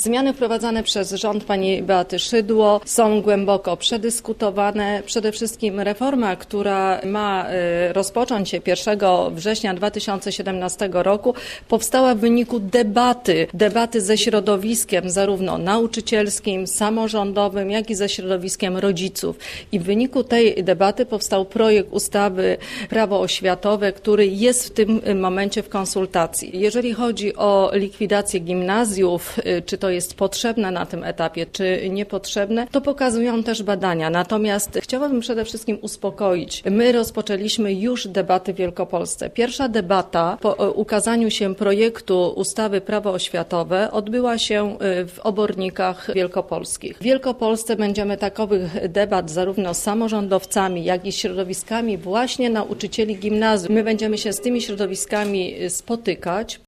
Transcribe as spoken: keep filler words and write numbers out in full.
Zmiany wprowadzane przez rząd pani Beaty Szydło są głęboko przedyskutowane. Przede wszystkim reforma, która ma rozpocząć się pierwszego września dwa tysiące siedemnastego roku, powstała w wyniku debaty, debaty ze środowiskiem zarówno nauczycielskim, samorządowym, jak i ze środowiskiem rodziców. I w wyniku tej debaty powstał projekt ustawy Prawo oświatowe, który jest w tym momencie w konsultacji. Jeżeli chodzi o likwidację gimnazjów, czy to jest potrzebne na tym etapie, czy niepotrzebne, to pokazują też badania. Natomiast chciałabym przede wszystkim uspokoić. My rozpoczęliśmy już debaty w Wielkopolsce. Pierwsza debata po ukazaniu się projektu ustawy Prawo oświatowe odbyła się w Obornikach Wielkopolskich. W Wielkopolsce będziemy takowych debat zarówno z samorządowcami, jak i środowiskami właśnie nauczycieli gimnazjum. My będziemy się z tymi środowiskami spotykać.